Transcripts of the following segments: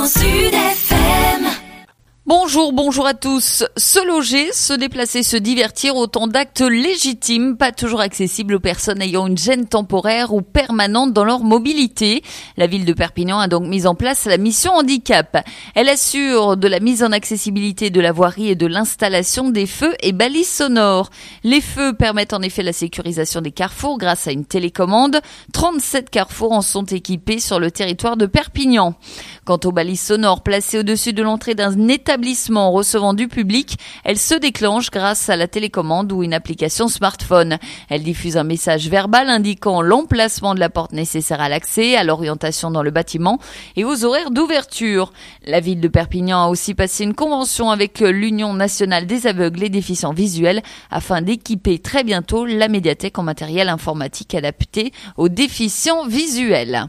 Grand Sud FM. Bonjour à tous. Se loger, se déplacer, se divertir, autant d'actes légitimes, pas toujours accessibles aux personnes ayant une gêne temporaire ou permanente dans leur mobilité. La ville de Perpignan a donc mis en place la mission handicap. Elle assure de la mise en accessibilité de la voirie et de l'installation des feux et balises sonores. Les feux permettent en effet la sécurisation des carrefours grâce à une télécommande. 37 carrefours en sont équipés sur le territoire de Perpignan. Quant aux balises sonores placées au-dessus de l'entrée d'un établissement recevant du public, elles se déclenchent grâce à la télécommande ou une application smartphone. Elles diffusent un message verbal indiquant l'emplacement de la porte nécessaire à l'accès, à l'orientation dans le bâtiment et aux horaires d'ouverture. La ville de Perpignan a aussi passé une convention avec l'Union nationale des aveugles et déficients visuels afin d'équiper très bientôt la médiathèque en matériel informatique adapté aux déficients visuels.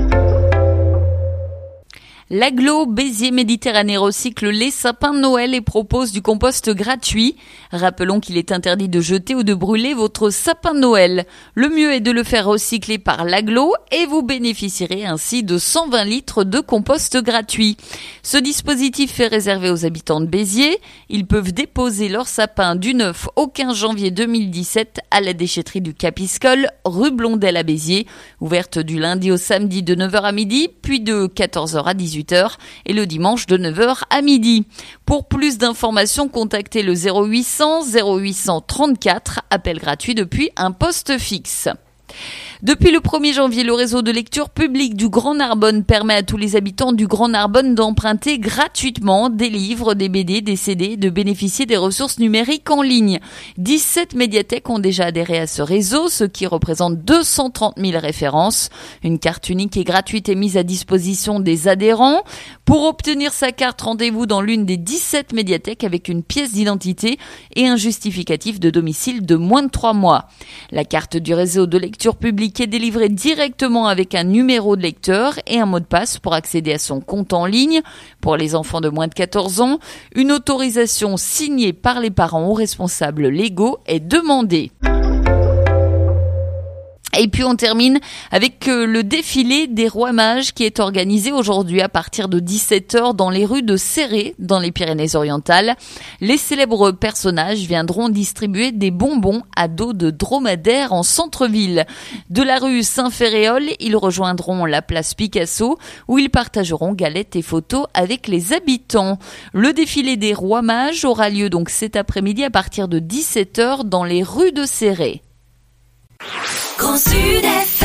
L'agglo Béziers Méditerranée recycle les sapins de Noël et propose du compost gratuit. Rappelons qu'il est interdit de jeter ou de brûler votre sapin de Noël. Le mieux est de le faire recycler par l'agglo et vous bénéficierez ainsi de 120 litres de compost gratuit. Ce dispositif est réservé aux habitants de Béziers. Ils peuvent déposer leur sapin du 9 au 15 janvier 2017 à la déchetterie du Capiscol, rue Blondel à Béziers, ouverte du lundi au samedi de 9h à midi, puis de 14h à 18h et le dimanche de 9h à midi. Pour plus d'informations, contactez le 0800 0834, appel gratuit depuis un poste fixe. Depuis le 1er janvier, le réseau de lecture publique du Grand Narbonne permet à tous les habitants du Grand Narbonne d'emprunter gratuitement des livres, des BD, des CD, de bénéficier des ressources numériques en ligne. 17 médiathèques ont déjà adhéré à ce réseau, ce qui représente 230 000 références. Une carte unique et gratuite est mise à disposition des adhérents. Pour obtenir sa carte, rendez-vous dans l'une des 17 médiathèques avec une pièce d'identité et un justificatif de domicile de moins de 3 mois. La carte du réseau de lecture publique est délivré directement avec un numéro de lecteur et un mot de passe pour accéder à son compte en ligne. Pour les enfants de moins de 14 ans, une autorisation signée par les parents ou responsables légaux est demandée. Et puis on termine avec le défilé des Rois Mages qui est organisé aujourd'hui à partir de 17h dans les rues de Céré, dans les Pyrénées-Orientales. Les célèbres personnages viendront distribuer des bonbons à dos de dromadaires en centre-ville. De la rue Saint-Ferréol, ils rejoindront la place Picasso où ils partageront galettes et photos avec les habitants. Le défilé des Rois Mages aura lieu donc cet après-midi à partir de 17h dans les rues de Céré. Grand Sud FM.